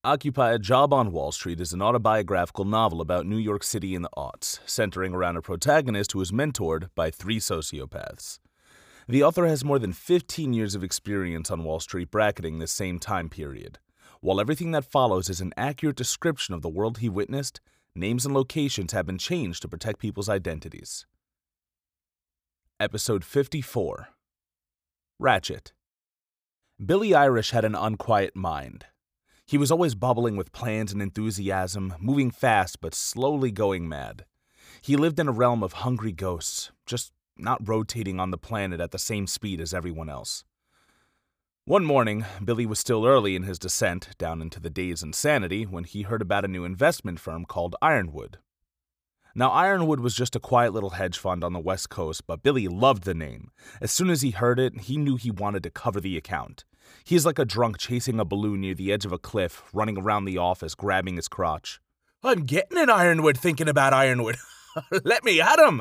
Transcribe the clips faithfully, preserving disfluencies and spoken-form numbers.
Occupy a Job on Wall Street is an autobiographical novel about New York City in the aughts, centering around a protagonist who is mentored by three sociopaths. The author has more than fifteen years of experience on Wall Street bracketing this same time period. While everything that follows is an accurate description of the world he witnessed, names and locations have been changed to protect people's identities. Episode fifty-four. Ratchet. Billy Irish had an unquiet mind. He was always bubbling with plans and enthusiasm, moving fast but slowly going mad. He lived in a realm of hungry ghosts, just not rotating on the planet at the same speed as everyone else. One morning, Billy was still early in his descent down into the day's insanity when he heard about a new investment firm called Ironwood. Now, Ironwood was just a quiet little hedge fund on the West Coast, but Billy loved the name. As soon as he heard it, he knew he wanted to cover the account. He's like a drunk chasing a balloon near the edge of a cliff, running around the office, grabbing his crotch. "I'm getting an Ironwood thinking about Ironwood. Let me at him!"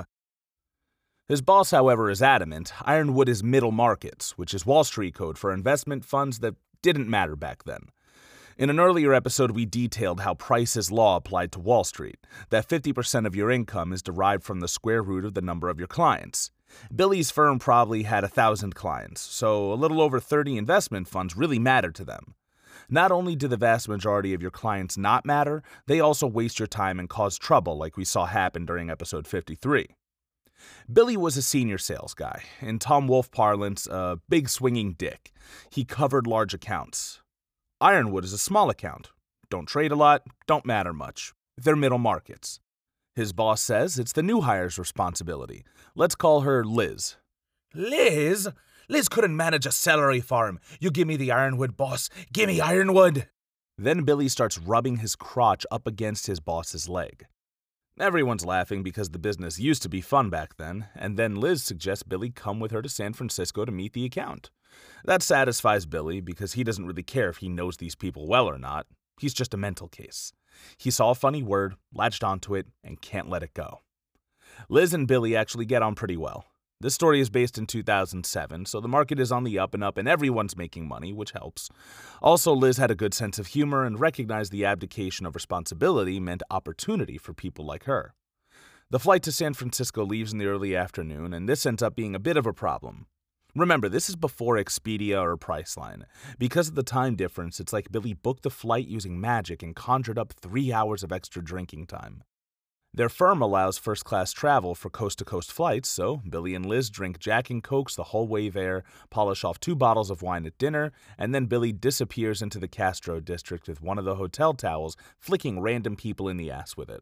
His boss, however, is adamant. Ironwood is middle markets, which is Wall Street code for investment funds that didn't matter back then. In an earlier episode, we detailed how Price's law applied to Wall Street, that fifty percent of your income is derived from the square root of the number of your clients. Billy's firm probably had a thousand clients, so a little over thirty investment funds really mattered to them. Not only do the vast majority of your clients not matter, they also waste your time and cause trouble like we saw happen during episode fifty-three. Billy was a senior sales guy, in Tom Wolfe parlance, a big swinging dick. He covered large accounts. Ironwood is a small account. Don't trade a lot, don't matter much. They're middle markets. His boss says it's the new hire's responsibility. Let's call her Liz. "Liz? Liz couldn't manage a celery farm. You give me the Ironwood, boss. Give me Ironwood." Then Billy starts rubbing his crotch up against his boss's leg. Everyone's laughing because the business used to be fun back then, and then Liz suggests Billy come with her to San Francisco to meet the account. That satisfies Billy because he doesn't really care if he knows these people well or not. He's just a mental case. He saw a funny word, latched onto it, and can't let it go. Liz and Billy actually get on pretty well. This story is based in two thousand seven, so the market is on the up and up and everyone's making money, which helps. Also, Liz had a good sense of humor and recognized the abdication of responsibility meant opportunity for people like her. The flight to San Francisco leaves in the early afternoon, and this ends up being a bit of a problem. Remember, this is before Expedia or Priceline. Because of the time difference, it's like Billy booked the flight using magic and conjured up three hours of extra drinking time. Their firm allows first-class travel for coast-to-coast flights, so Billy and Liz drink Jack and Cokes the whole way there, polish off two bottles of wine at dinner, and then Billy disappears into the Castro district with one of the hotel towels, flicking random people in the ass with it.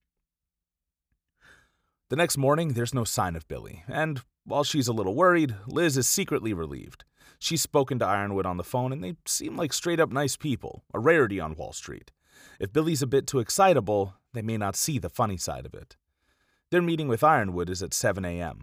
The next morning, there's no sign of Billy, and while she's a little worried, Liz is secretly relieved. She's spoken to Ironwood on the phone, and they seem like straight-up nice people, a rarity on Wall Street. If Billy's a bit too excitable, they may not see the funny side of it. Their meeting with Ironwood is at seven a.m.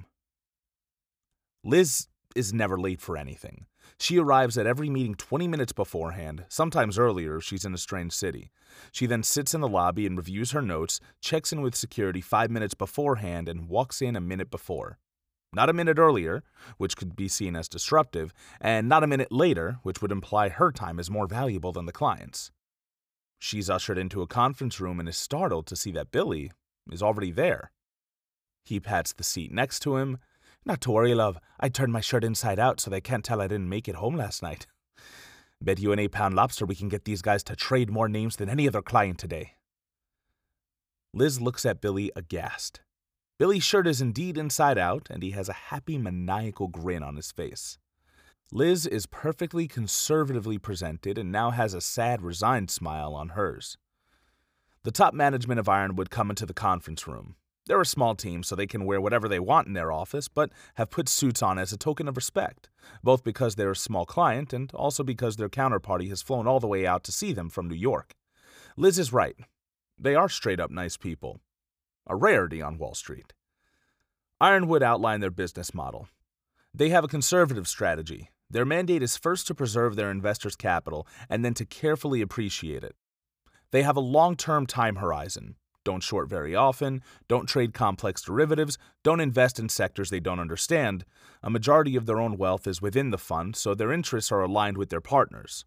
Liz is never late for anything. She arrives at every meeting twenty minutes beforehand, sometimes earlier if she's in a strange city. She then sits in the lobby and reviews her notes, checks in with security five minutes beforehand, and walks in a minute before. Not a minute earlier, which could be seen as disruptive, and not a minute later, which would imply her time is more valuable than the client's. She's ushered into a conference room and is startled to see that Billy is already there. He pats the seat next to him. "Not to worry, love. I turned my shirt inside out so they can't tell I didn't make it home last night. Bet you an eight-pound lobster we can get these guys to trade more names than any other client today." Liz looks at Billy aghast. Billy's shirt is indeed inside out, and he has a happy, maniacal grin on his face. Liz is perfectly conservatively presented and now has a sad, resigned smile on hers. The top management of Ironwood come into the conference room. They're a small team, so they can wear whatever they want in their office, but have put suits on as a token of respect, both because they're a small client and also because their counterparty has flown all the way out to see them from New York. Liz is right. They are straight-up nice people. A rarity on Wall Street. Ironwood outlined their business model. They have a conservative strategy. Their mandate is first to preserve their investors' capital and then to carefully appreciate it. They have a long-term time horizon. Don't short very often, don't trade complex derivatives, don't invest in sectors they don't understand. A majority of their own wealth is within the fund, so their interests are aligned with their partners.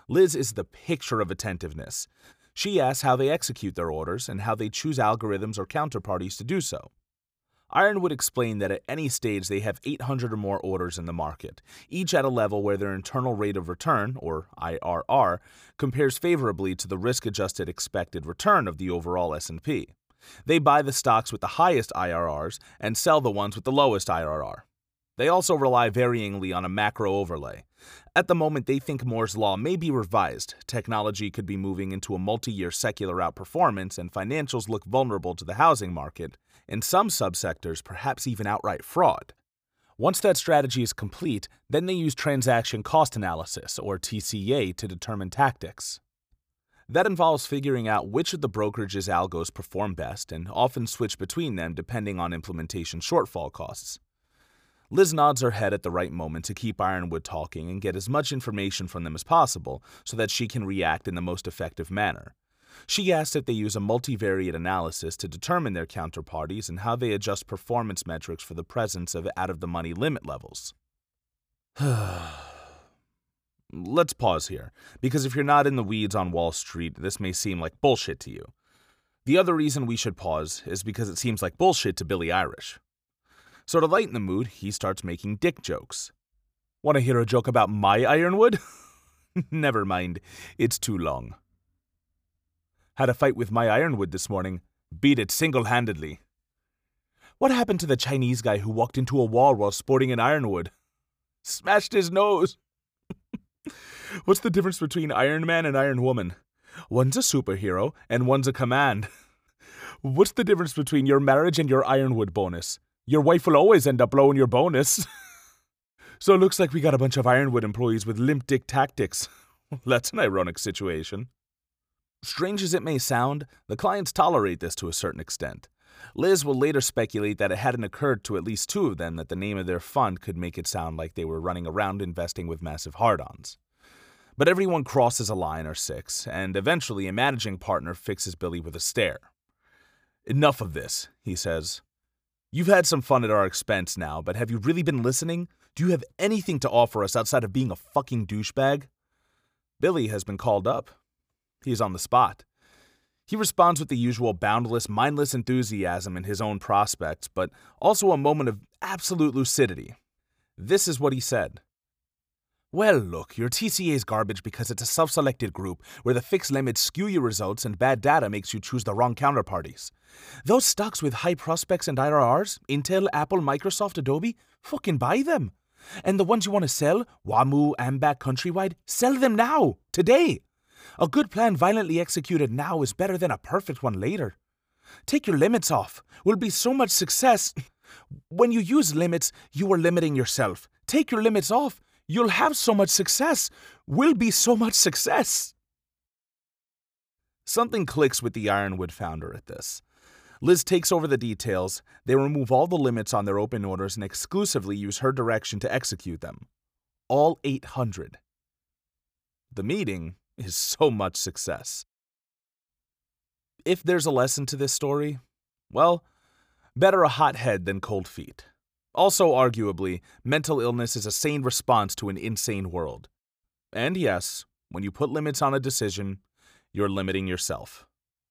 Liz is the picture of attentiveness. She asks how they execute their orders and how they choose algorithms or counterparties to do so. Ironwood explained that at any stage they have eight hundred or more orders in the market, each at a level where their internal rate of return, or I R R, compares favorably to the risk-adjusted expected return of the overall S and P. They buy the stocks with the highest I R Rs and sell the ones with the lowest I R R. They also rely varyingly on a macro overlay. At the moment, they think Moore's Law may be revised, technology could be moving into a multi-year secular outperformance, and financials look vulnerable to the housing market, in some subsectors perhaps even outright fraud. Once that strategy is complete, then they use transaction cost analysis, or T C A, to determine tactics. That involves figuring out which of the brokerage's algos perform best and often switch between them depending on implementation shortfall costs. Liz nods her head at the right moment to keep Ironwood talking and get as much information from them as possible so that she can react in the most effective manner. She asks if they use a multivariate analysis to determine their counterparties and how they adjust performance metrics for the presence of out-of-the-money limit levels. Let's pause here, because if you're not in the weeds on Wall Street, this may seem like bullshit to you. The other reason we should pause is because it seems like bullshit to Billy Irish. So to lighten the mood, he starts making dick jokes. Want to hear a joke about my Ironwood? Never mind, it's too long. Had a fight with my Ironwood this morning. Beat it single-handedly. What happened to the Chinese guy who walked into a wall while sporting an Ironwood? Smashed his nose. What's the difference between Iron Man and Iron Woman? One's a superhero and one's a command. What's the difference between your marriage and your Ironwood bonus? Your wife will always end up blowing your bonus. So it looks like we got a bunch of Ironwood employees with limp dick tactics. That's an ironic situation. Strange as it may sound, the clients tolerate this to a certain extent. Liz will later speculate that it hadn't occurred to at least two of them that the name of their fund could make it sound like they were running around investing with massive hard-ons. But everyone crosses a line or six, and eventually a managing partner fixes Billy with a stare. Enough of this, he says. You've had some fun at our expense now, but have you really been listening? Do you have anything to offer us outside of being a fucking douchebag? Billy has been called up. He's on the spot. He responds with the usual boundless, mindless enthusiasm in his own prospects, but also a moment of absolute lucidity. This is what he said. Well, look, your T C A is garbage because it's a self-selected group where the fixed limits skew your results and bad data makes you choose the wrong counterparties. Those stocks with high prospects and I R Rs, Intel, Apple, Microsoft, Adobe, fucking buy them. And the ones you want to sell, WAMU, Ambac, Countrywide, sell them now, today. A good plan violently executed now is better than a perfect one later. Take your limits off. Will be so much success. When you use limits, you are limiting yourself. Take your limits off. You'll have so much success. Will be so much success. Something clicks with the Ironwood founder at this. Liz takes over the details. They remove all the limits on their open orders and exclusively use her direction to execute them. All eight hundred. The meeting is so much success. If there's a lesson to this story, well, better a hot head than cold feet. Also, arguably, mental illness is a sane response to an insane world. And yes, when you put limits on a decision, you're limiting yourself.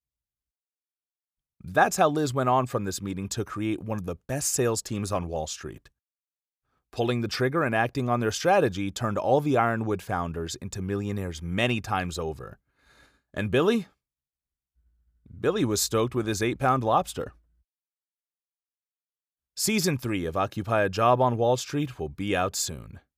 That's how Liz went on from this meeting to create one of the best sales teams on Wall Street. Pulling the trigger and acting on their strategy turned all the Ironwood founders into millionaires many times over. And Billy? Billy was stoked with his eight-pound lobster. Season three of Occupy a Job on Wall Street will be out soon.